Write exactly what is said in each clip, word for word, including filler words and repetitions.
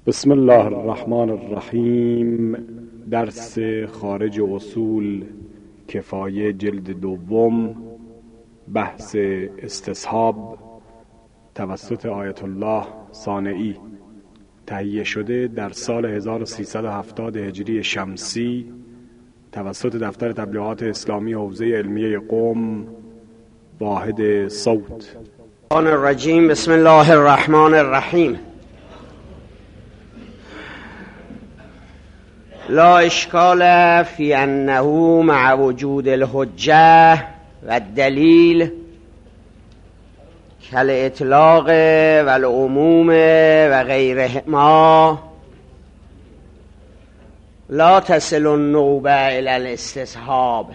بسم الله الرحمن الرحیم. درس خارج اصول کفایه جلد دوم، بحث استصحاب، توسط آیت الله صانعی، تهیه شده در سال هزار و سیصد و هفتاد هجری شمسی توسط دفتر تبلیغات اسلامی حوزه علمیه قم، واحد صوت. الرجیم. بسم الله الرحمن الرحیم. لا اشکال فی انه مع وجود الحجه و الدلیل کل اطلاق و العموم و غیرهما لا تصل النوبه الی الاستصحاب.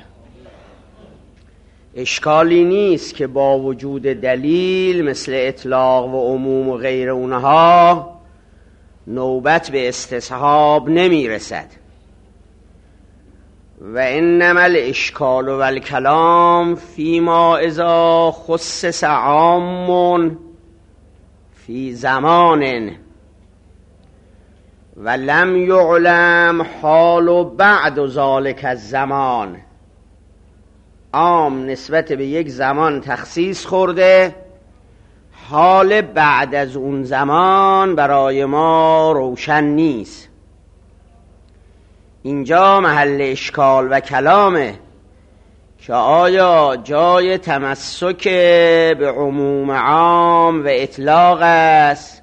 اشکالی نیست که با وجود دلیل مثل اطلاق و عموم و غیر اونها نوبت به استصحاب نمی رسد. و انما الاشکال و الکلام فیما اذا خصص عام فی زمان و لم یعلم حال بعد ذلک الزمان. عام نسبت به یک زمان تخصیص خورده، حال بعد از اون زمان برای ما روشن نیست. اینجا محل اشکال و کلامه که آیا جای تمسک به عموم عام و اطلاق است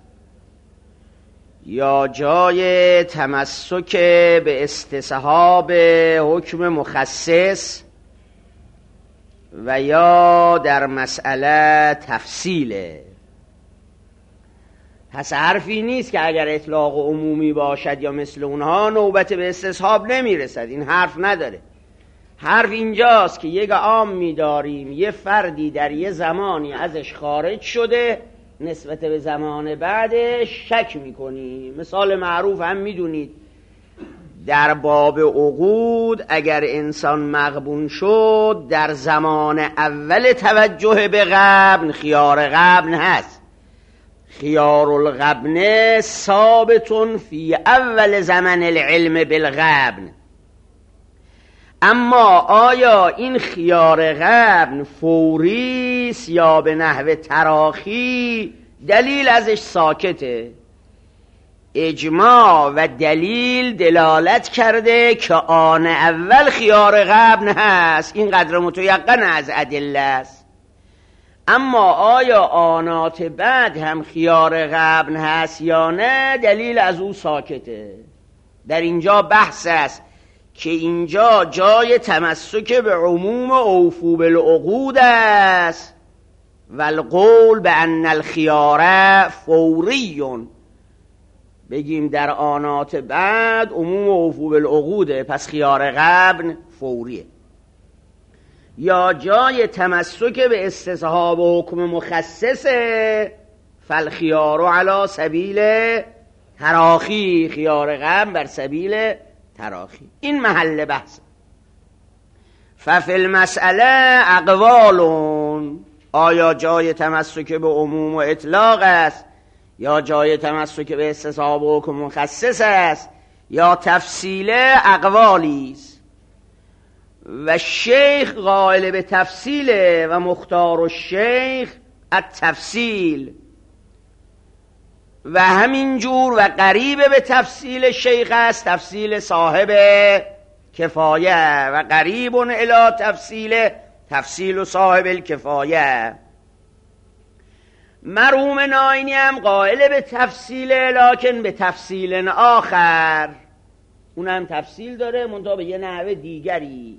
یا جای تمسک به استصحاب حکم مخصص و یا در مسئله تفصیله. پس حرفی نیست که اگر اطلاق عمومی باشد یا مثل اونها نوبت به استصحاب نمیرسد. این حرف نداره. حرف اینجاست که یک عام می‌داریم، یه فردی در یه زمانی ازش خارج شده، نسبت به زمان بعدش شک میکنیم. مثال معروف هم میدونید در باب عقود، اگر انسان مغبون شد در زمان اول توجه به غبن خیار غبن هست. خیار الغبن ثابت فی اول زمن العلم بالغبن. اما آیا این خیار غبن فوری است یا به نحو تراخی؟ دلیل ازش ساکته. اجماع و دلیل دلالت کرده که آن اول خیار غبن هست. این قدر متیقن از ادله است. اما آیا آنات بعد هم خیار غبن هست یا نه؟ دلیل از او ساکته. در اینجا بحث است که اینجا جای تمسک به عموم اوفو بالعقود است و القول به ان الخیار فوریون. بگیم در آنات بعد عموم اوفو بالعقوده، پس خیار غبن فوریه. یا جای تمسک به استصحاب حکم مخصصه، فالخیار علی سبیل تراخی، خیار غبن بر سبیل تراخی. این محل بحث. ففی المسئله اقوالون. آیا جای تمسک به عموم و اطلاق است یا جای تمسک به استصحاب و حکم مخصص است یا تفصیل؟ اقوالی است. و شیخ قائل به تفصیل و مختار الشیخ التفصیل، و همینجور و قریب به تفصیل شیخ است تفصیل صاحب کفایه، و قریب الی تفصیل تفصیل صاحب الکفایه. مرحوم ناینی هم قائل به تفصیل، لکن به تفصیل آخر. اون هم تفصیل داره منتها به یه نحو دیگری.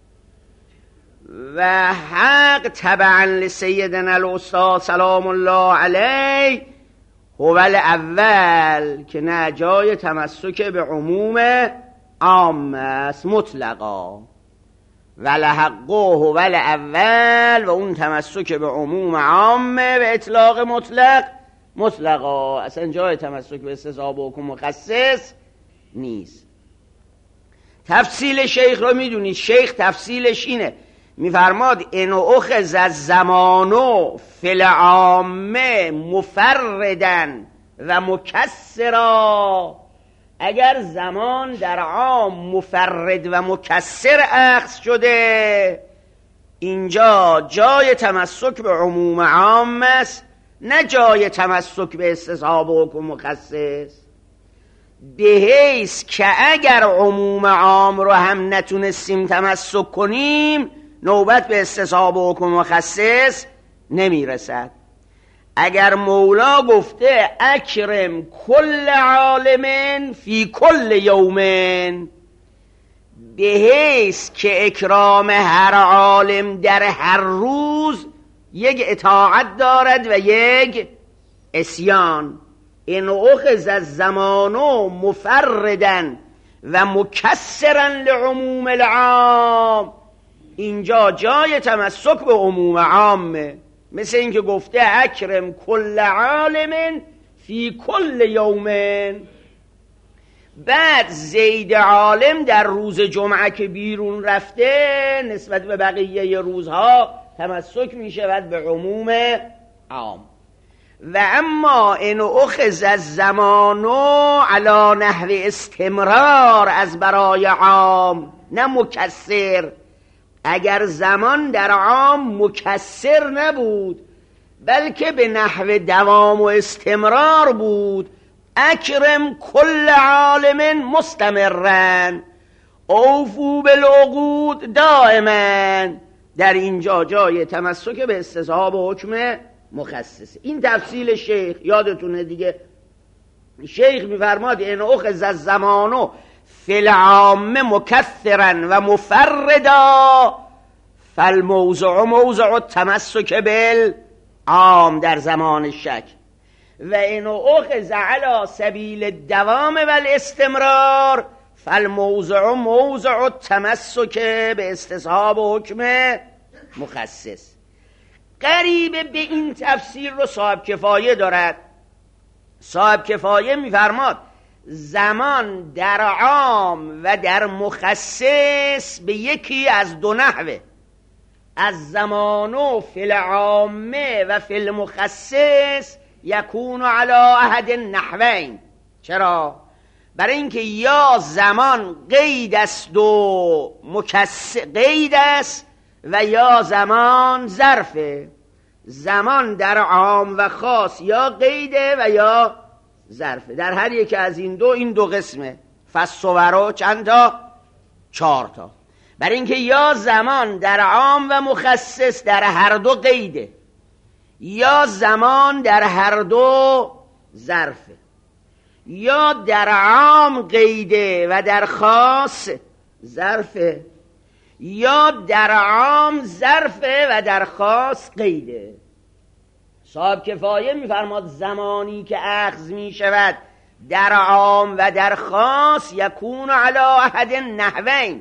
و حق تبعا لسیدنا الاستاذ سلام الله علیه هو الاول، که نه جای تمسک به عموم عام است مطلقا. و لحقه هو الاول، و اون تمسک به عموم عامه به اطلاق مطلق مطلقا. اصلا جای تمسک به استصحاب و حکم مخصص نیست. تفصیل شیخ رو میدونید. شیخ تفصیلش اینه، میفرماد ان اخذ الزمان فی العامه مفردن و مکسرا، اگر زمان در عام مفرد و مکسر اخذ شده، اینجا جای تمسک به عموم عام است، نه جای تمسک به استصحاب حکم مخصص. به حیث که اگر عموم عام رو هم نتونستیم تمسک کنیم، نوبت به استصحاب حکم مخصص نمیرسد. اگر مولا گفته اکرم کل عالم فی کل یوم، به حیث که اکرام هر عالم در هر روز یک اطاعت دارد و یک عصیان، این اخذ الزمان مفردا و مکسرا لعموم العام، اینجا جای تمسک به عموم عامه. مثل اینکه گفته اکرم کل عالم فی کل یوم. بعد زید عالم در روز جمعه که بیرون رفته نسبت به بقیه روزها تمسک می شود به عموم عام. و اما ان اخذ الزمان علی نحو استمرار از برای عام، نه مکسر. اگر زمان در عام مکسر نبود بلکه به نحو دوام و استمرار بود، اکرم کل عالم مستمرن اوفو بالعقود دائما، در اینجا جای تمسک به استصحاب حکم مخصص. این تفصیل شیخ یادتونه دیگه. شیخ میفرماد ان اخذ الزمان فی العام مکثرا و مفردا فالموضع موضع التمسک بالعام در زمان شک، و ان اخذ علی سبیل الدوام و الاستمرار فالموضع موضع التمسک به استصحاب حکم مخصص. قریب به این تفسیر رو صاحب کفایه دارد. صاحب کفایه میفرماد زمان در عام و در مخصص به یکی از دو نحوه، از زمان فی العامه و فی المخصص یکون علی احد النحوین. چرا؟ برای اینکه یا زمان قید است و مکسر قید است و یا زمان ظرفه. زمان در عام و خاص یا قیده و یا ظرفه. در هر یک از این دو این دو قسمه. فالصور چند تا؟ چهار تا. برای اینکه یا زمان در عام و مخصص در هر دو قیده، یا زمان در هر دو ظرفه، یا در عام قیده و در خاص ظرفه، یا در عام ظرفه و در خاص قیده. صاحب کفایه میفرماد زمانی که اخذ می شود در عام و در خاص یکون علی احد النحوین،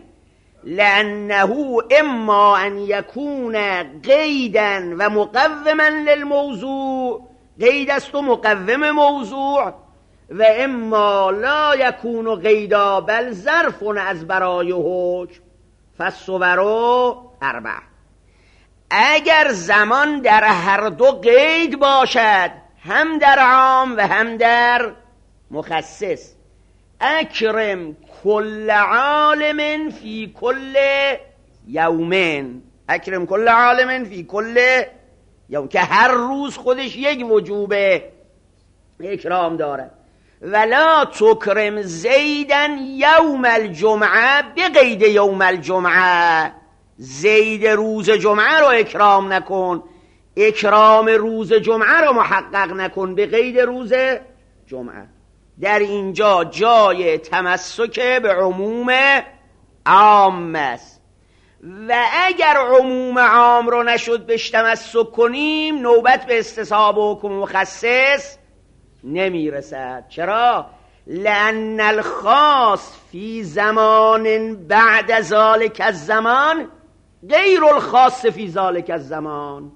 لانه اما ان یکون قیدا و مقوما للموضوع، قید است و مقوم موضوع، و اما لا یکون قیدا بل ظرف از برای حکم. فالصور اربع. اگر زمان در هر دو قید باشد، هم در عام و هم در مخصص، اکرم کل عالم فی کل یومین، اکرم کل عالم فی کل یوم، که هر روز خودش یک وجوب اکرام دارد. ولا تکرم زیدن یوم الجمعه بقید یوم الجمعه، زید روز جمعه رو اکرام نکن، اکرام روز جمعه رو محقق نکن به قید روز جمعه. در اینجا جای تمسک به عموم عام است، و اگر عموم عام رو نشد بهش تمسک کنیم نوبت به استصحاب حکم مخصص نمیرسد. چرا؟ لأن الخاص فی زمان بعد ذالک الزمان غیر الخاص فی ذالک الزمان،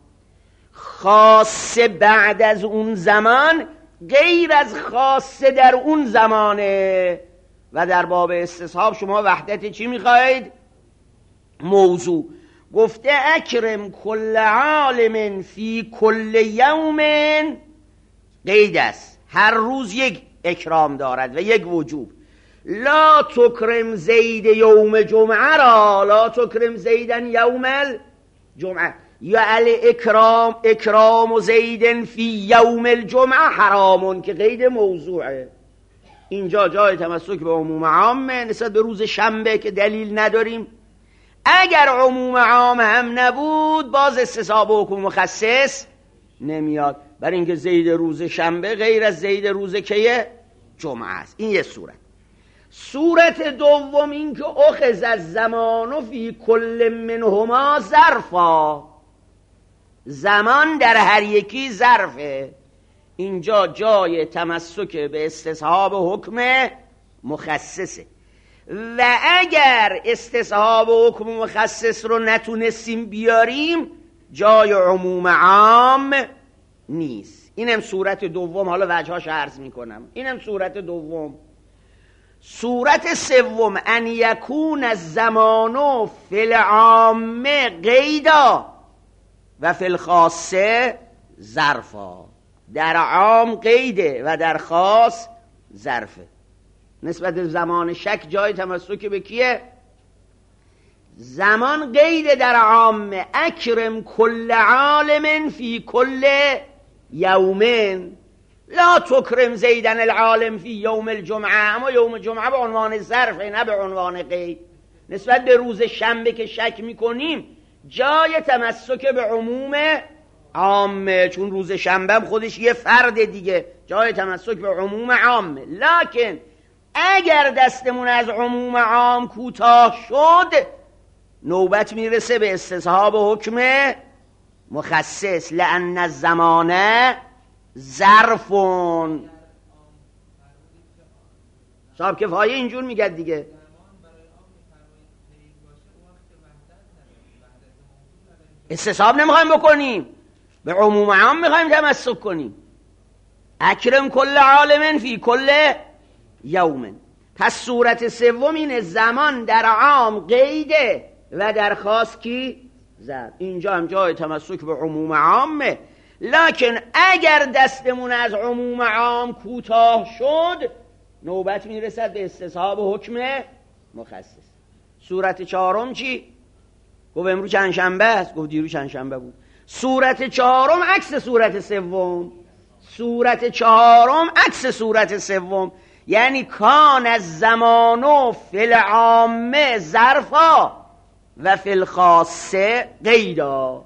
خاص بعد از اون زمان غیر از خاص در اون زمانه. و در باب استصحاب شما وحدت چی میخواهید؟ موضوع. گفته اکرم کل عالم فی کل یوم، قید است، هر روز یک اکرام دارد و یک وجوب. لا تکرم زید یوم جمعه را لا تکرم زیدن یوم الجمعه یا الاکرام اکرام زید فی یوم الجمعه حرامون که قید موضوعه. اینجا جای تمسک به عموم عامه نسبت به روز شنبه که دلیل نداریم. اگر عموم عام هم نبود باز استصحاب حکم مخصص نمیاد، برای اینکه زید روز شنبه غیر از زید روز که جمعه است. این یه صورت. صورت دوم این که اخذ از زمان فی کل منهما ظرفا، زمان در هر یکی ظرفه. اینجا جای تمسک به استصحاب حکم مخصصه و اگر استصحاب حکم مخصص رو نتونستیم بیاریم جای عموم عام نیست. اینم صورت دوم. حالا وجهاش عرض میکنم. اینم صورت دوم. صورت سوم ان یکون الزمان فی العام قیدا و فی الخاصه ظرفا. در عام قیده و در خاص ظرفه. نسبت به زمان شک جای تمسک به کیه؟ زمان قیده در عام. اکرم کل عالم فی کل یومین لا تکرم زیدن العالم فی یوم الجمعه. اما یوم جمعه به عنوان ظرفه نه به عنوان قید. نسبت به روز شنبه که شک میکنیم جای تمسک به عموم عامه، چون روز شنبه هم خودش یه فرد دیگه، جای تمسک به عموم عامه. لکن اگر دستمون از عموم عام کوتاه شد نوبت میرسه به استصحاب حکم مخصص. لأن الزمان ظرفون. صاحب کفایه اینجور میگه دیگه. استصحاب نمیخوایم بکنیم، به عموم عام میخوایم تمسک کنیم. اکرم کل عالم فی کل یوم. پس صورت سوم اینه زمان در عام قیده و در خاص کی ظرف. اینجا هم جای تمسک به عموم عامه. لکن اگر دستمون از عموم عام کوتاه شد نوبت میرسد به استصحاب حکم مخصص. صورت چهارم چی؟ گفت امروز چند شنبه است، گفت دیروز چند شنبه بود. صورت چهارم عکس صورت سوم. صورت چهارم عکس صورت سوم، یعنی کان از زمان فی العام ظرفا و فی الخاصه قیدا.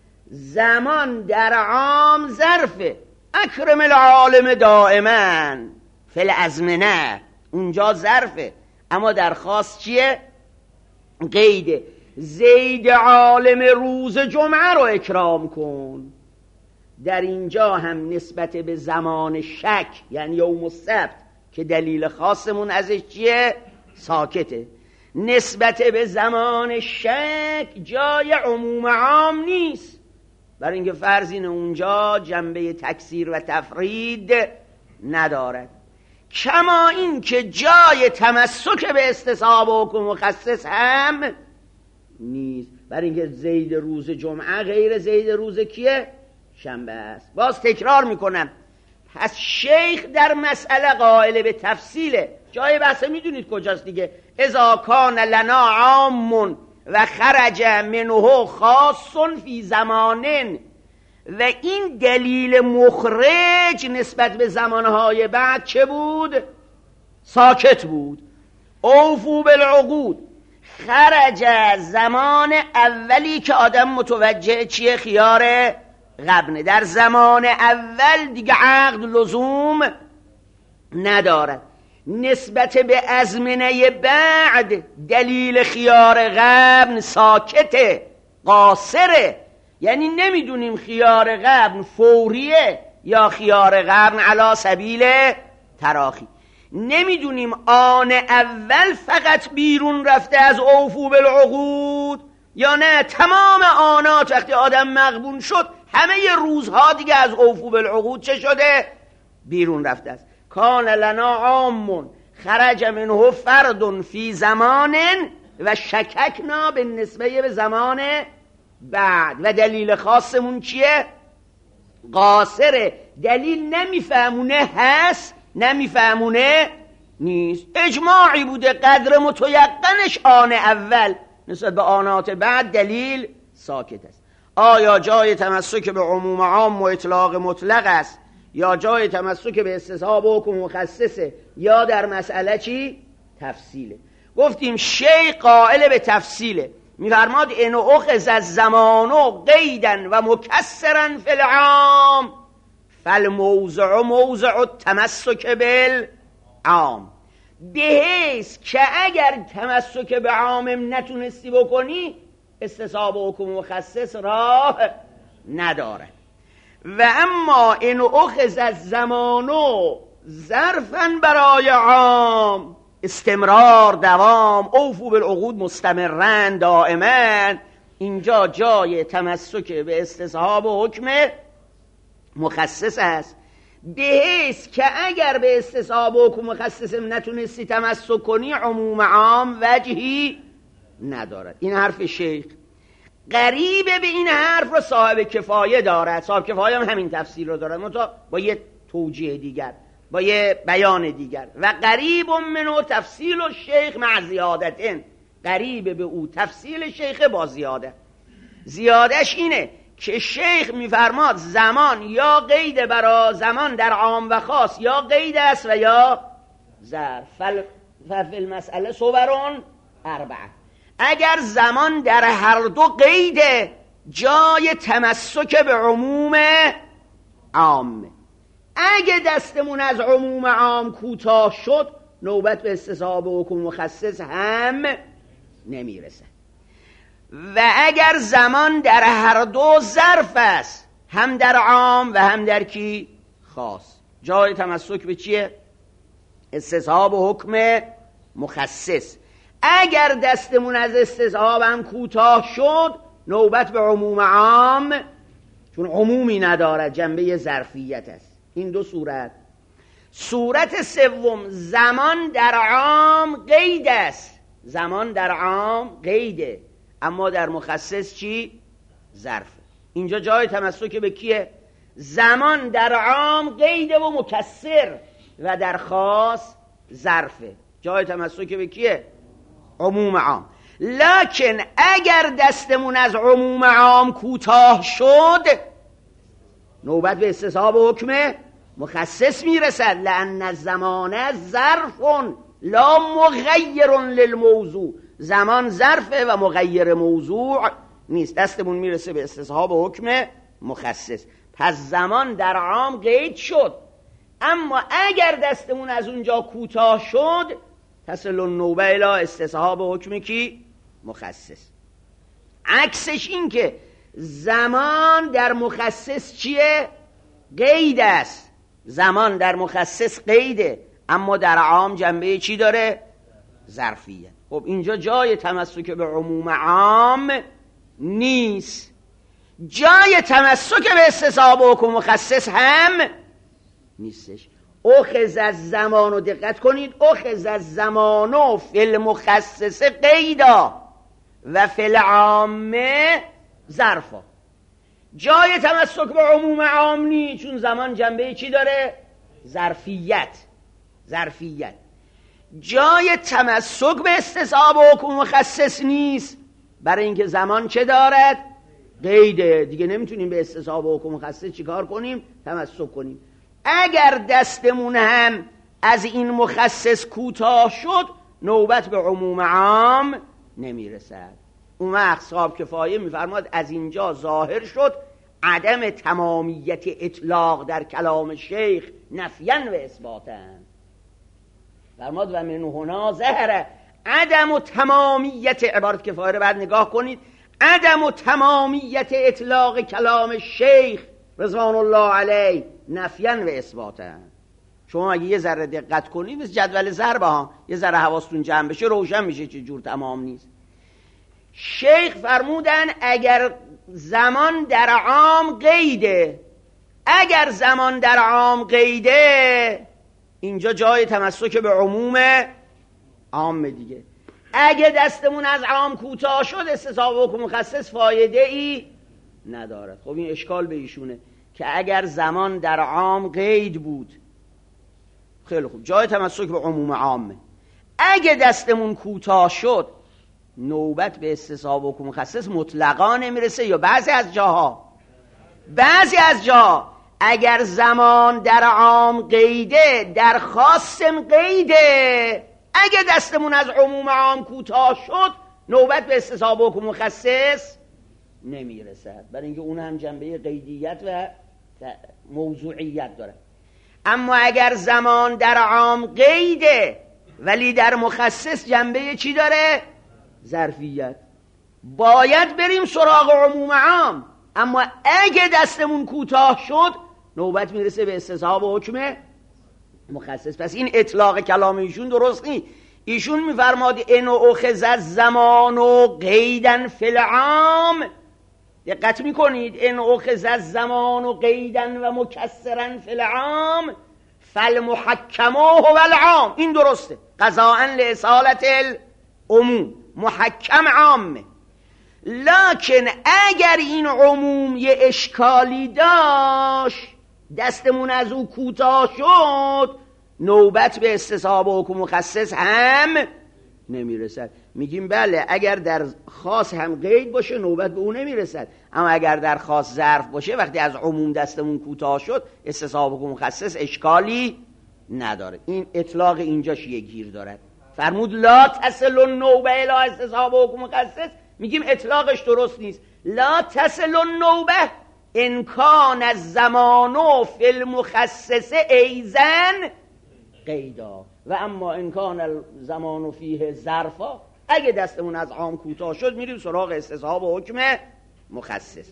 زمان در عام ظرفه. اکرم العالم دائما فی الازمنه، اونجا ظرفه، اما در خاص چیه؟ قیده. زید عالم روز جمعه رو اکرام کن. در اینجا هم نسبت به زمان شک یعنی یوم السبت که دلیل خاصمون ازش چیه؟ ساکته. نسبت به زمان شک جای عموم عام نیست، برای اینکه فرضین اونجا جنبه تکثیر و تفرید ندارد. کما این که جای تمسک به استصحاب حکم مخصص هم نیست، برای اینکه زید روز جمعه غیر زید روز کیه؟ شنبه است. باز تکرار میکنم، پس شیخ در مسئله قائل به تفصیله. جای بحثه میدونید کجاست دیگه. اذا کان لنا عام و خرج منه خاص فی زمانن. و این دلیل مخرج نسبت به زمانهای بعد چه بود؟ ساکت بود. اوفو بالعقود. خرج زمان اولی که آدم متوجه چیه؟ خیار قبنه. در زمان اول دیگه عقد لزوم ندارد. نسبت به ازمنه بعد دلیل خیار قبن ساکته، قاصره. یعنی نمیدونیم خیار قبن فوریه یا خیار قبن علی سبیل تراخی. نمیدونیم آن اول فقط بیرون رفته از اوفو بالعقود یا نه تمام آنات وقتی آدم مغبون شد همه روزها دیگه از اوفو بالعقود چه شده؟ بیرون رفته است. کان لنا عام خرج منه فرد فی زمان و شککنا به نسبه به زمان بعد. و دلیل خاصمون چیه؟ قاصره، دلیل نمیفهمونه هست، نمیفهمونه نیست. اجماعی بوده قدر متیقنش آن اول، نسبت به آنات بعد دلیل ساکت است. آیا جای تمسک به عموم عام و اطلاق مطلق است یا جای تمسک به استصحاب و حکم مخصصه یا در مسئله چی؟ تفصیله. گفتیم شیخ قائل به تفصیله، میفرماد ان اخذ الزمان قیدا و مکسرا فی العام فالموضع موضع التمسک بالعام، بحیث که اگر تمسک به عام نتونستی بکنی استصحاب و حکم مخصص راه نداره. و اما ان اخذ الزمان ظرفا برای عام، استمرار، دوام، اوفو بالعقود مستمرن دائما، اینجا جای تمسک به استصحاب و حکم مخصص است، بحیث که اگر به استصحاب و حکم مخصص نتونستی تمسک کنی عموم عام وجهی ندارد. این حرف شیخ. قریب به این حرف رو صاحب کفایه دارد. صاحب کفایه هم همین تفسیر رو دارد، منتها با یه توجیه دیگر، با یه بیان دیگر. و قریب منو تفصیل الشیخ مع زیادتن، قریب به او تفصیل شیخ با زیاده. زیادش اینه که شیخ میفرماد زمان یا قید برا زمان در عام و خاص یا قید است و یا ظرف. فل ففی المسئله صورون اربعه. اگر زمان در هر دو قیده، جای تمسک به عموم عام. اگه دستمون از عموم عام کوتاه شد، نوبت به استصحاب و حکم مخصص هم نمیرسه. و اگر زمان در هر دو ظرف است، هم در عام و هم در کی؟ خاص، جای تمسک به چیه؟ استصحاب و حکم مخصص. اگر دستمون از استصحاب هم کوتاه شد، نوبت به عموم عام، چون عمومی ندارد، جنبه ظرفیت است. این دو صورت. صورت سوم، زمان در عام قید است، زمان در عام قیده، اما در مخصص چی؟ ظرف. اینجا جای تمسک به کیه؟ زمان در عام قیده و مکسر و در خاص ظرفه. جای تمسک به کیه؟ عموم عام. لکن اگر دستمون از عموم عام کوتاه شد، نوبت به استصحاب و حکم مخصص میرسد. لأن الزمان ظرف لا مغیر للموضوع، زمان ظرفه و مغیر موضوع نیست. دستمون میرسه به استصحاب و حکم مخصص. پس زمان در عام قید شد، اما اگر دستمون از اونجا کوتاه شد، تصل النوبه الی استصحاب و حکم کی؟ مخصص. عکسش این که زمان در مخصص چیه؟ قید است. زمان در مخصص قیده، اما در عام جنبه چی داره؟ ظرفیه. خب اینجا جای تمسک به عموم عام نیست، جای تمسک به استصحاب و حکم مخصص هم نیستش. اخذ از زمانو، دقت کنید، اخذ از زمانو فی المخصص قیدا و فی العام ظرفا. جای تمسک به عموم عام نی، چون زمان جنبه چی داره؟ ظرفیت. ظرفیت. جای تمسک به استصحاب و حکم مخصص نیست، برای اینکه زمان چه دارد؟ قیده. دیگه نمیتونیم به استصحاب و حکم مخصص چیکار کنیم؟ تمسک کنیم. اگر دستمون هم از این مخصص کوتاه شد، نوبت به عموم عام نمیرسد. اون وقت صاحب کفایه میفرماد از اینجا ظاهر شد عدم تمامیت اطلاق در کلام شیخ نفیاً و اثباتاً. فرماد و من هنا ظهر عدم و تمامیت، عبارت کفایه رو بعد نگاه کنید، عدم و تمامیت اطلاق کلام شیخ رضوان الله علیه نفیاً و اثباتاً. شما اگه یه ذره دقت کنید، مثل جدول ضرب ها، یه ذره حواستون جمع بشه روشن میشه چه جور تمام نیست. شیخ فرمودن اگر زمان در عام قیده، اگر زمان در عام قیده، اینجا جای تمسک به عموم عام دیگه. اگه دستمون از عام کوتاه شد، استصحاب و حکم مخصص فایده ای ندارد. خب این اشکال به ایشونه. که اگر زمان در عام قید بود، خیلی خوب، جای تمسک به عموم عامه. اگه دستمون کوتاه شد نوبت به استصحاب حکم مخصص مطلقا نمیرسه، یا بعضی از جاها بعضی از جا اگر زمان در عام قیده در خاصم قیده، اگه دستمون از عموم عام کوتاه شد نوبت به استصحاب حکم مخصص نمیرسد، برای اینکه اون هم جنبه قیدیت و موضوعیت داره. اما اگر زمان در عام قیده ولی در مخصص جنبه چی داره؟ ظرفیت، باید بریم سراغ عموم عام. اما اگه دستمون کوتاه شد نوبت میرسه به استصحاب حکم مخصص. پس این اطلاق کلام ایشون درست نیست. ایشون میفرماد ان اخذ الزمان و قیدا فی العام، دقت میکنید، ان اخذ الزمان و قیدا و مکسرا فی العام فالمحکم هو العام. این درسته، قضاء لاصالة العموم، محکم عامه. لکن اگر این عموم یه اشکالی داشت، دستمون از او کوتاه شد، نوبت به استصحاب حکم مخصص هم نمیرسد. میگیم بله اگر در خاص هم قید باشه نوبت به اون نمیرسد، اما اگر در خاص ظرف باشه وقتی از عموم دستمون کوتاه شد استصحاب حکم مخصص اشکالی نداره. این اطلاق اینجاش یه گیر دارد. فرمود لا تصل النوبه الی استصحاب حکم مخصص، میگیم اطلاقش درست نیست. لا تصل النوبه ان کان الزمان فی المخصص ایزن قیدا و اما ان کان الزمان فیه ظرفا. اگه دستمون از عام کوتاه شد میریم سراغ استصحاب حکم مخصص.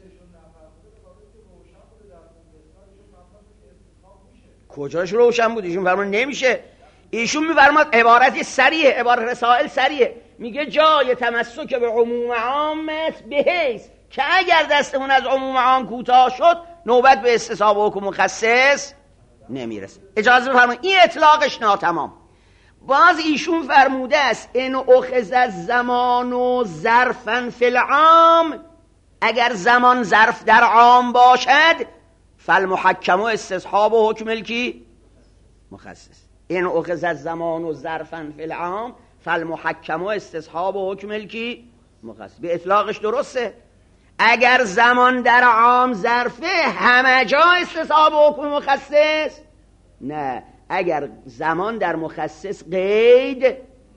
کجاش روشن بود؟ ایشون فرمان نمیشه. ایشون میفرماد عبارت سریه، عبارت رسائل سریه، میگه جای تمسک به عموم عامت به حیث که اگر دستمون از عموم عام کوتاه شد نوبت به استصحاب حکم مخصص نمیرسه. اجازه بفرمایید این اطلاقش ناتمام. باز ایشون فرموده است ان اخذ الزمان و ظرفا فی العام، اگر زمان ظرف در عام باشد فالمحکم و استصحاب و حکم الکی مخصص. ان اخذ الزمان و ظرفا فی العام فالمحکم و استصحاب و حکم الکی مخصص. به اطلاقش درسته. اگر زمان در عام ظرفه همه جا استصحاب و حکم مخصص؟ نه، اگر زمان در مخصص قید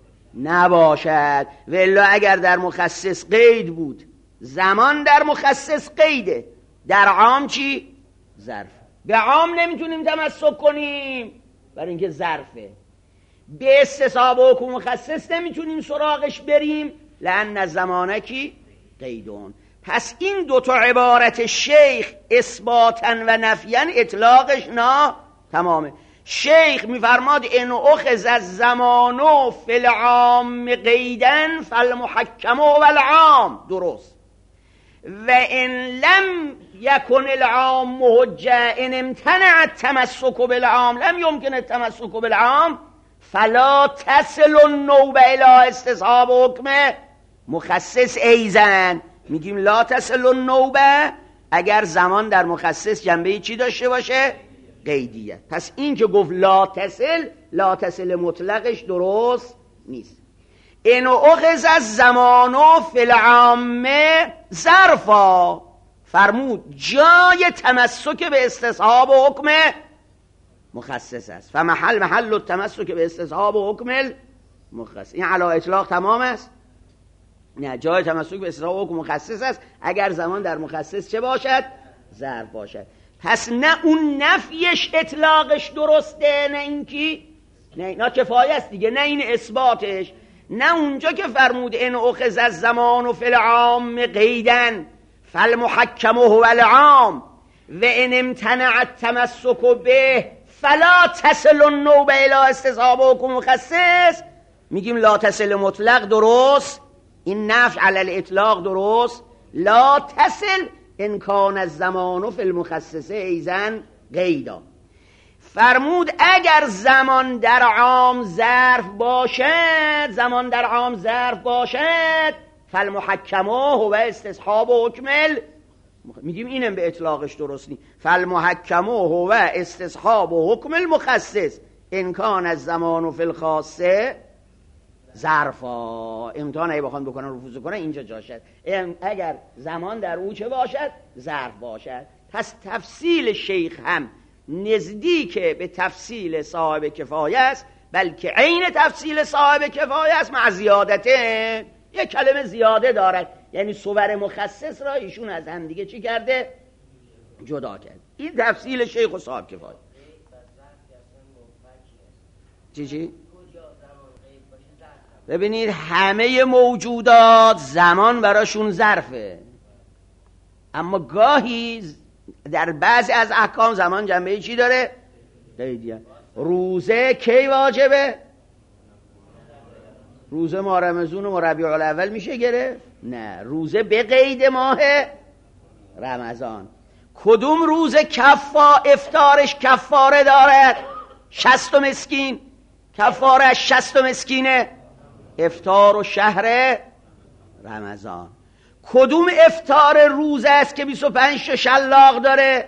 نباشد. والا اگر در مخصص قید بود، زمان در مخصص قیده، در عام چی؟ ظرف. به عام نمیتونیم تمسک کنیم برای اینکه ظرفه. به استصحاب و حکم مخصص نمیتونیم سراغش بریم لأن الزمانه کی قیدون. پس این دوتا عبارت شیخ اثباتا و نفیا اطلاقش نا تمامه. شیخ میفرماد ان اخذ الزمان فی العام قیدا فالمحکم و العام، درست. و ان لم یکن العام حجه ان امتنع التمسک بالعام لم یمکن التمسک بالعام فلا تصل النوبه الی استصحاب حکم مخصص ایزن. میگیم لا تصل النوبه اگر زمان در مخصص جنبه چی داشته باشه؟ قیدیت. پس این که گفت لا تصل، لا تصل مطلقش درست نیست. ان اخذ الزمان فی العام ظرفا، فرمود جای تمسک به استصحاب حکم مخصص است. فمحل محل التمسک به استصحاب حکم مخصص. این علی اطلاق تمام است؟ نه، جای تمسک به استصحاب حکم مخصص است اگر زمان در مخصص چه باشد؟ ظرف باشد. پس نه اون نفیش اطلاقش درسته، نه اینکی نه نه کفایه است دیگه، نه این اثباتش. نه اونجا که فرمود ان اخذ الزمان فی العام قیدا فالمحکم هو العام و ان امتنع التمسک به فلا تصل النوبه الی استصحاب حکم مخصص، میگیم لا تصل مطلق درست، این نفی علی الاطلاق درست. لا تصل ان کان الزمان فی المخصص ایزن قیدا. فرمود اگر زمان در عام ظرف باشد، زمان در عام ظرف باشد فالمحکم هو استصحاب حکم میگیم اینم به اطلاقش درست نی. فالمحکم هو استصحاب و حکم المخصص امکان از زمان و فی الخاصه ظرفا. امتحان اگه بخوان بکنن رفوز کنن اینجا جاشد. اگر زمان در او چه باشد؟ ظرف باشد. پس تفصیل شیخ هم نزدیک به تفصیل صاحب کفایه است، بلکه عین تفصیل صاحب کفایه است مع زیادته. یک کلمه زیاده دارد، یعنی صور مخصص را ایشون از هم دیگه چی کرده؟ جدا کرد. این تفصیل شیخ و صاحب کفایه. چی چی؟ ببینید همه موجودات زمان براشون ظرفه، اما گاهی در بعضی از احکام زمان جنبه چی داره؟ قیدیه. روزه کی واجبه؟ روزه ماه رمضان و ربیع الاول میشه گرفت؟ نه، روزه به قید ماه رمضان. کدوم روزه کفا افطارش کفاره دارد؟ شصت مسکین. کفاره شصت مسکینه افطار و شهر رمضان. کدوم افطار روزه است که بیست و پنج تا شلاق داره؟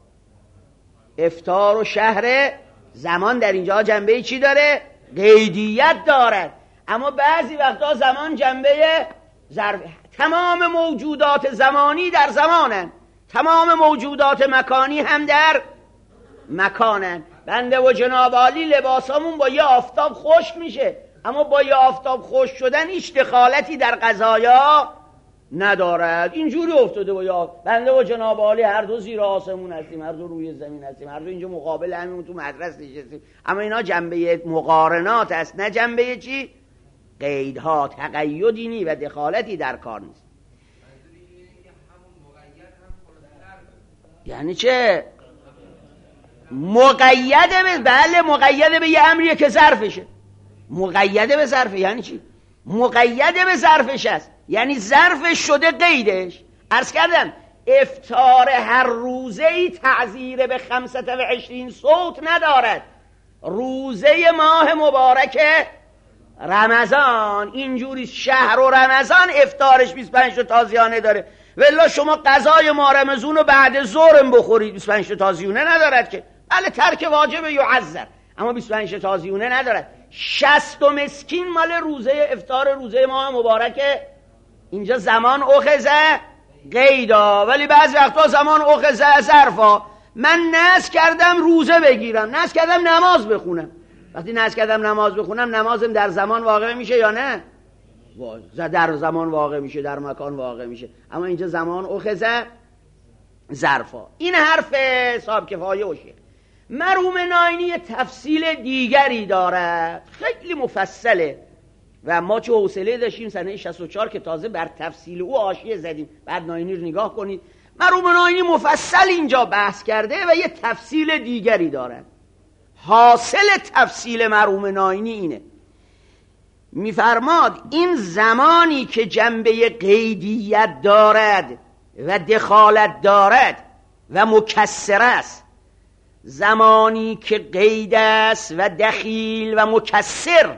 افطار و شهر. زمان در اینجا جنبه چی داره؟ قیدیت دارد. اما بعضی وقتا زمان جنبه ظرف. تمام موجودات زمانی در زمانن، تمام موجودات مکانی هم در مکانن. بنده و جناب عالی لباسامون با یه آفتاب خشک میشه، اما با یه آفتاب خشک شدن هیچ دخالتی در قضایا ندارد. اینجوری افتاده با یا بنده و جناب عالی هر دو زیر آسمون هستیم، هر دو روی زمین هستیم، هر دو اینجا مقابل همین تو مدرسه نشستیم، اما اینا جنبه مقارنات است، نه جنبه چی؟ قیدها. تقیدی نی و دخالتی در کار نیست. یعنی چه؟ مقیده به بله مقیده به یه امریه که ظرفشه. مقیده به ظرفه یعنی چی؟ مقیده به ظرفش است، یعنی ظرفش شده قیدش. عرض کردم افطار هر روزه‌ای تعذیر به خمسة و عشرین صوت ندارد. روزه ماه مبارک رمضان اینجوری شهر و رمضان افطارش بیست و پنج تا تازیانه داره، ولی شما غذای ماه رمضان رو بعد ظهرم بخورید بیست و پنج تا تازیانه ندارد که. بله ترک واجب یعذر، اما بیست و پنج تا تازیانه ندارد. شصت مسکین مال روزه افطار روزه ماه مبارک. اینجا زمان اخذه قیدا، ولی بعضی وقتا زمان اخذه ظرفا. من نذر کردم روزه بگیرم، نذر کردم نماز بخونم. وقتی نذر کردم نماز بخونم، نمازم در زمان واقع میشه یا نه؟ در زمان واقع میشه، در مکان واقع میشه، اما اینجا زمان اخذه ظرفا. این حرف صاحب کفایه و شیخ. مرحوم ناینی تفصیل دیگری داره، خیلی مفصله و ما چه حوصله داشتیم سنه شصت و چهار که تازه بر تفصیل او حاشیه زدیم. بعد ناینی رو نگاه کنید، مرحوم ناینی مفصل اینجا بحث کرده و یه تفصیل دیگری داره. حاصل تفصیل مرحوم ناینی اینه، میفرماد این زمانی که جنبه قیدیت دارد و دخالت دارد و مکسر است، زمانی که قید است و دخیل و مکسر،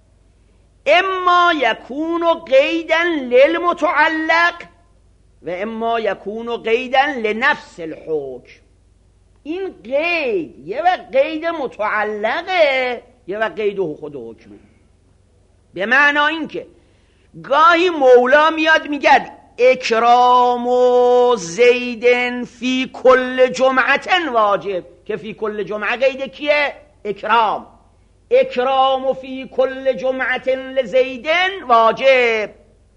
اما یکون قیدا للمتعلق و اما یکون قیدا لنفس الحکم. این قید یه وقت قید متعلقه، یه وقت قید خود حکمه. به معنی این که گاهی مولا میاد میگه اکرام و زیدن فی کل جمعتن واجب، که فی کل جمعه قید کیه؟ اکرام. اکرام و فی کل جمعتن لزیدن واجب.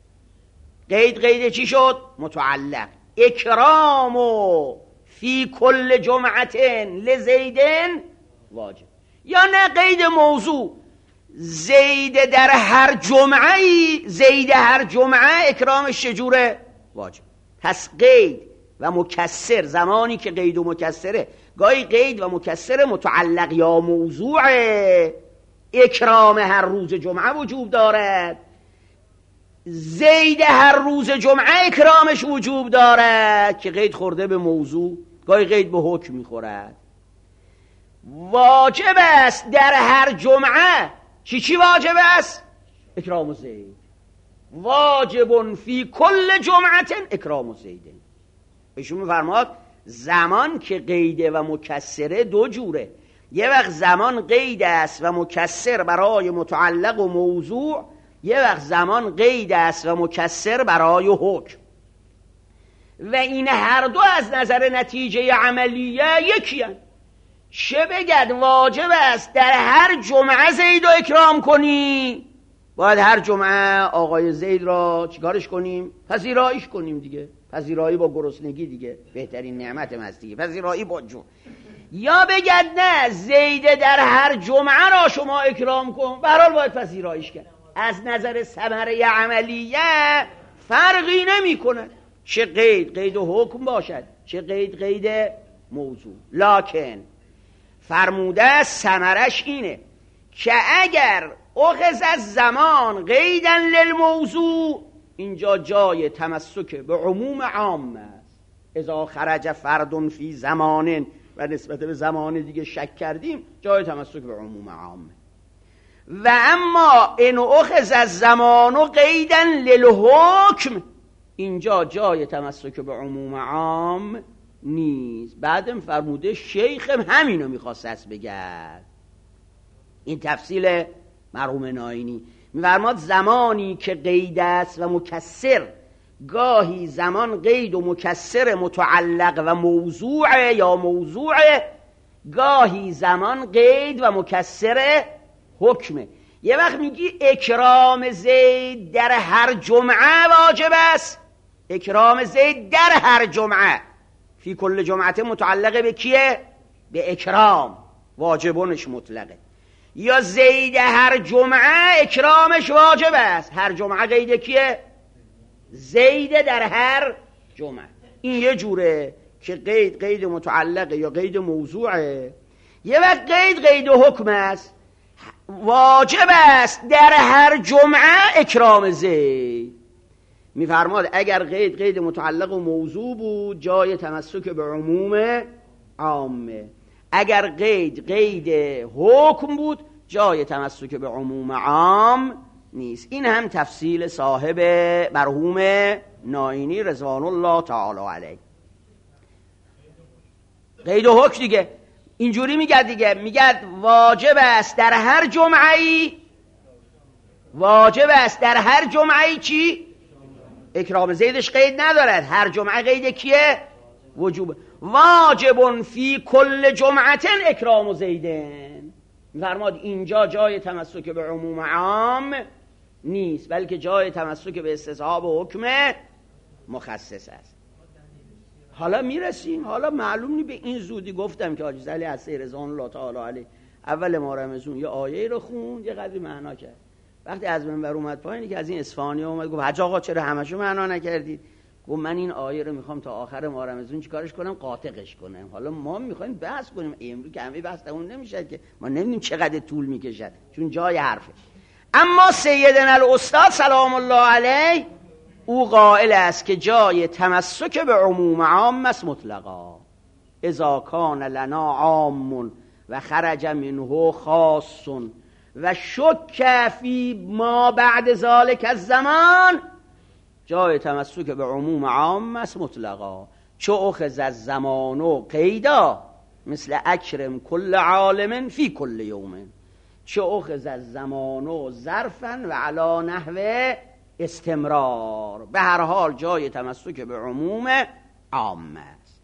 قید قید چی شد؟ متعلق. اکرام و فی کل جمعتن لزیدن واجب. یا نه قید موضوع، زید در هر جمعه، زید هر جمعه اکرامش چجوره؟ واجب. پس قید و مکسر، زمانی که قید و مکسره، گاهی قید و مکسر متعلق یا موضوع، اکرام هر روز جمعه وجوب دارد، زید هر روز جمعه اکرامش وجوب دارد که قید خورده به موضوع، گاهی قید به حکم میخورد. واجب است در هر جمعه چی چی واجب است؟ اکرام و زید. واجب فی کل جمعه اکرام و زید. ایشون میفرماد زمان که قیده و مکسره دو جوره. یه وقت زمان قید است و مکسر برای متعلق و موضوع، یه وقت زمان قید است و مکسر برای حکم. و این هر دو از نظر نتیجه عملیه یکی هست. چه بگد واجب است در هر جمعه زید رو اکرام کنی، باید هر جمعه آقای زید را چیکارش کنیم؟ پذیراییش کنیم دیگه. پذیرایی با گرسنگی دیگه بهترین نعمت است دیگه، پذیرایی با جون. یا بگد نه زید در هر جمعه را شما اکرام کن، به هر حال باید پذیراییش کرد. از نظر ثمره عملیه فرقی نمی کند چه قید قید و حکم باشد، چه قید قید موضوع. لکن فرموده ثمرش اینه که اگر اخذ از زمان قیدا للموضوع، اینجا جای تمسک به عموم عام است. اذا خرج فرد فی زمان، و نسبت به زمان دیگه شک کردیم، جای تمسک به عموم عام. و اما ان اخذ از زمان قیدا للحکم، اینجا جای تمسک به عموم عام نیست. بعدم فرموده شیخ همینو میخواست بگرد. این تفصیل مرحوم ناینی میفرماد زمانی که قید است و مکسر، گاهی زمان قید و مکسر متعلق و موضوع یا موضوع، گاهی زمان قید و مکسر حکمه. یه وقت میگی اکرام زید در هر جمعه واجب است، اکرام زید در هر جمعه، فی کل جمعه متعلق به کیه؟ به اکرام، واجبونش مطلقه. یا زید هر جمعه اکرامش واجب است، هر جمعه قید کیه؟ زید در هر جمعه. این یه جوره که قید قید متعلقه یا قید موضوعه. یه وقت قید قید و حکم است، واجب است در هر جمعه اکرام زید. میفرماد اگر قید قید متعلق و موضوع بود جای تمسک به عموم عامه، اگر قید قید حکم بود جای تمسک به عموم عام نیست. این هم تفصیل صاحب مرحوم ناینی رضوان الله تعالی علیه. قید و حکم دیگه اینجوری میگه دیگه، میگه واجب است در هر جمعه‌ای، واجب است در هر جمعه‌ای چی؟ اکرام زیدش قید ندارد، هر جمعه قید کیه؟ وجوب. واجب فی کل جمعه اکرام زیدن. فرماد اینجا جای تمسک به عموم عام نیست، بلکه جای تمسک به استصحاب و حکم مخصص است. حالا میرسیم، حالا معلوم نی به این زودی گفتم که حاجی علی حسی رضوان الله تعالی علیه اول ما رمضان یه آیه رو خوند، یه قدری معنا کرد. وقتی از منبر اومد پایین که از این اصفهانی اومد گفت حاج آقا چرا همشو معنا نکردید؟ گفت من این آیه رو میخوام تا آخر ماه رمضان چیکارش کنم؟ قاطعش کنم. حالا ما میخوایم بحث کنیم، امروز که همه بحث تموم نمیشه که ما نمیدونیم چقدر طول میکشد چون جای حرفه. اما سیدنا الاستاد سلام الله علیه او قائل است که جای تمسک به عموم عام است مطلقا. اذا کان لنا عام و خرج منه خاص و شک فی ما بعد ذلک الزمان، جای تمسک به عموم عام است مطلقا. چو اخذ از زمان و قیدا مثل اکرم کل عالم فی کل یوم، چو اخذ از زمان و ظرفا و علا نحو استمرار. به هر حال جای تمسک به عموم عام است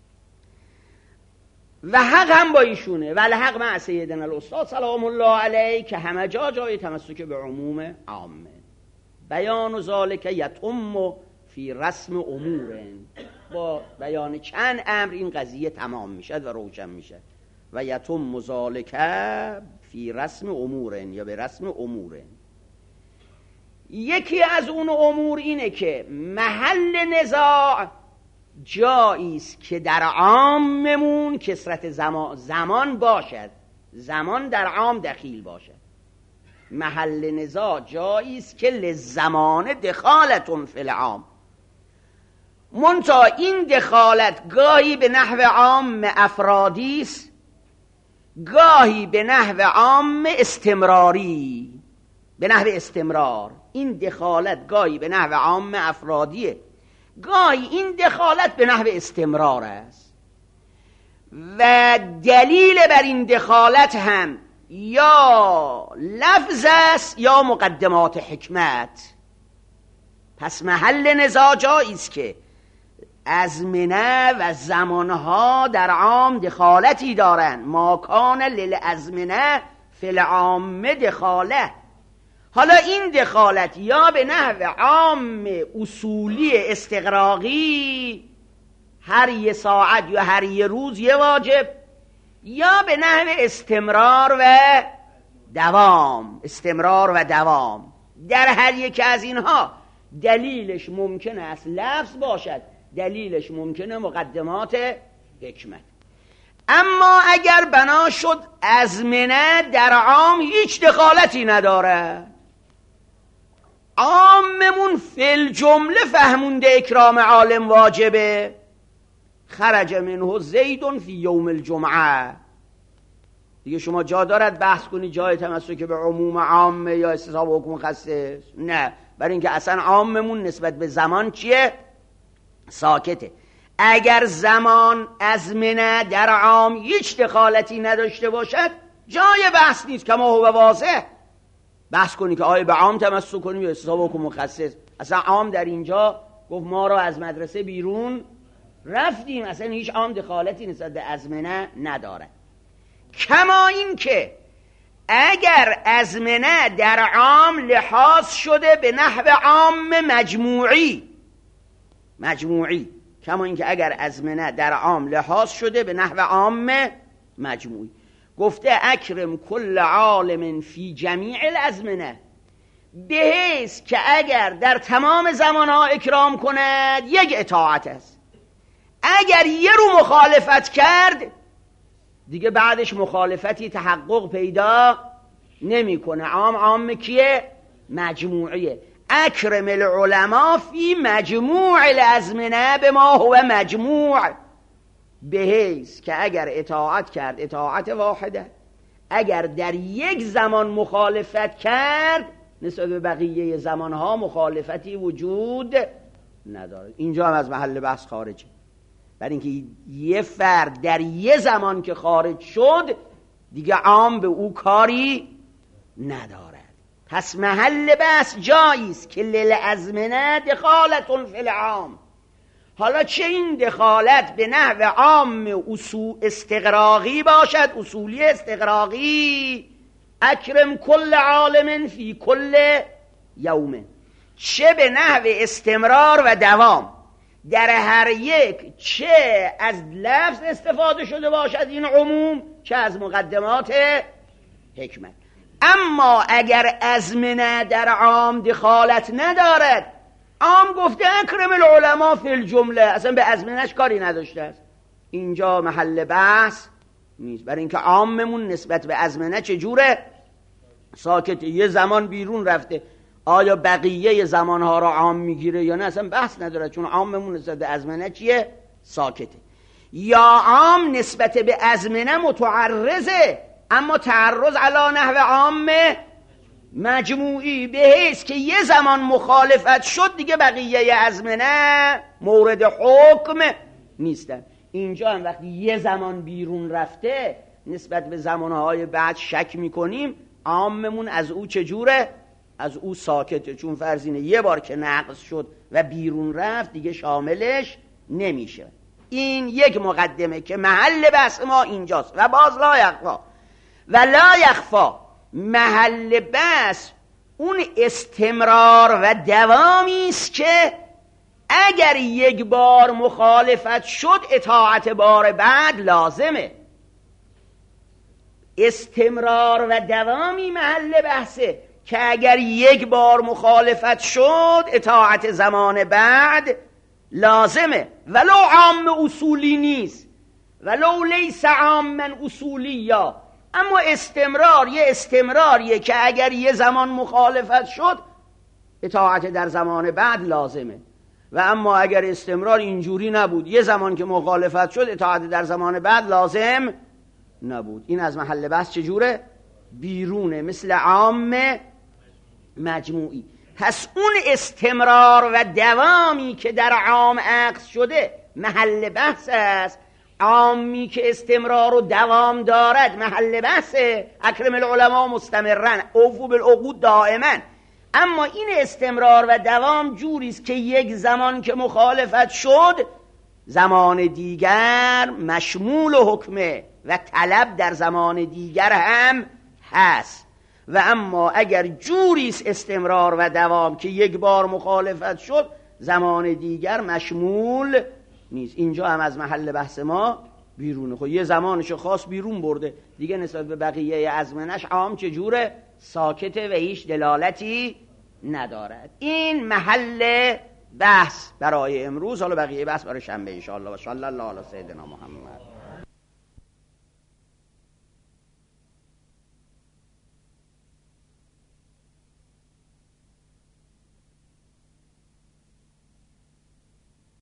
و حق هم با ایشونه. ولی حق مع سیدنا الاستاد سلام الله علیه که همه جا جای تمسک به عموم عامه. بیان و ذالک یتم فی رسم امور، با بیان چند امر این قضیه تمام میشد و روشن میشد. و یتم ذالک فی رسم امور یا به رسم امور. یکی از اون امور اینه که محل نزاع جایی است که در عاممون کثرت زمان, زمان باشد، زمان در عام دخیل باشد. محل نزاع جایی است که لزمان دخالتون فی العام، منتها این دخالت گاهی به نحو عام افرادی است، گاهی به نحو عام استمراری، به نحو استمرار. این دخالت گاهی به نحو عام افرادیه، گاهی این دخالت به نحو استمرار است و دلیل بر این دخالت هم یا لفظ است یا مقدمات حکمت. پس محل نزاع جایی است که ازمنه و زمانها در عام دخالتی دارند. ما کان للازمنه فی العام دخاله. حالا این دخالت یا به نحو عام اصولی استغراقی هر یه ساعت یا هر یه روز یه واجب، یا به نحو استمرار و دوام. استمرار و دوام در هر یک از اینها دلیلش ممکن است لفظ باشد، دلیلش ممکنه مقدمات حکمت. اما اگر بنا شد ازمنه در عام هیچ دخالتی نداره، عاممون فی الجمله فهمونده اکرام عالم واجبه، خرج منه زید فی یوم الجمعه، دیگه شما جا دارد بحث کنی جای تمسک به عموم عامه یا استصحاب حکم خاص؟ نه، برای اینکه اصلا عاممون نسبت به زمان چیه؟ ساکته. اگر زمان ازمنه در عام هیچ دخالتی نداشته باشد جای بحث نیست، کما هو واضح. بحث کنی که آیا به عام تمسک کنیم یا استصحاب حکم مخصص. اصلا عام در اینجا گفت ما را از مدرسه بیرون رفتیم، اصلا هیچ عام دخالتی نسبت به ازمنه نداره. کما این که اگر ازمنه در عام لحاظ شده به نحو عام مجموعی مجموعی کما این که اگر ازمنه در عام لحاظ شده به نحو عام مجموعی، گفته اکرم کل عالم فی جمیع الازمنه، به حیث که اگر در تمام زمانها اکرام کند یک اطاعت است، اگر یه رو مخالفت کرد دیگه بعدش مخالفتی تحقق پیدا نمیکنه. عام عام کیه؟ مجموعیه. اکرم العلماء فی مجموع الازمنه به ما هو مجموع، به حیث که اگر اطاعت کرد اطاعت واحده، اگر در یک زمان مخالفت کرد نسبت به بقیه زمانها مخالفتی وجود نداره. اینجا هم از محل بحث خارجه، برای اینکه یه فرد در یه زمان که خارج شد دیگه عام به او کاری ندارد. پس محل بحث جایی است که للازمنه دخالت فی العام. حالا چه این دخالت به نحو عام اصول استغراقی باشد، اصولی استغراقی، اکرم کل عالم فی کل یوم، چه به نحو استمرار و دوام در هر یک، چه از لفظ استفاده شده باشد این عموم، چه از مقدمات حکمت. اما اگر ازمنه در عام دخالت ندارد، عام گفته اکرم العلماء فی الجمله، اصلا به ازمنهش کاری نداشته است، اینجا محل بحث نیست. برای اینکه عاممون نسبت به ازمنه چجوره؟ ساکته. یه زمان بیرون رفته، آیا بقیه زمانها را عام میگیره یا نه اصلا بحث نداره، چون عاممون نسبت به ازمنه چیه؟ ساکته. یا عام نسبت به ازمنه متعرضه، اما تعرض علی نحو عام مجموعی، به حیث که یه زمان مخالفت شد دیگه بقیه ازمنه مورد حکم نیستن. اینجا هم وقتی یه زمان بیرون رفته نسبت به زمانهای بعد شک میکنیم، عاممون از او چجوره؟ از او ساکته، چون فرضینه یه بار که نقض شد و بیرون رفت دیگه شاملش نمیشه. این یک مقدمه که محل بحث ما اینجاست. و باز لا یخفا و لا یخفا محل بحث اون استمرار و دوامی است که اگر یک بار مخالفت شد اطاعت بار بعد لازمه. استمرار و دوامی محل بحثه که اگر یک بار مخالفت شد اطاعت زمان بعد لازمه، ولو عام اصولی نیست، ولو لیس عاما اصولیا. اما استمرار یه استمراریه که اگر یه زمان مخالفت شد اطاعت در زمان بعد لازمه. و اما اگر استمرار اینجوری نبود، یه زمان که مخالفت شد اطاعت در زمان بعد لازم نبود، این از محل بحث چجوره؟ بیرونه، مثل عام مجموعی. پس اون استمرار و دوامی که در عام عکس شده محل بحث است. عامی که استمرار و دوام دارد محل بحثه. اکرم العلماء مستمرن، اوفو بالعقود دائما. اما این استمرار و دوام جوری است که یک زمان که مخالفت شد، زمان دیگر مشمول حکمه و طلب در زمان دیگر هم هست. و اما اگر جوری است استمرار و دوام که یک بار مخالفت شد، زمان دیگر مشمول نیست. اینجا هم از محل بحث ما بیرونه. خب یه زمانش خاص بیرون برده دیگه، نسبت به بقیه ازمنش عام چجوره؟ ساکته و هیچ دلالتی ندارد. این محل بحث برای امروز. حالا بقیه بحث برای شنبه ان شاء الله. و صلی الله علی سیدنا محمد.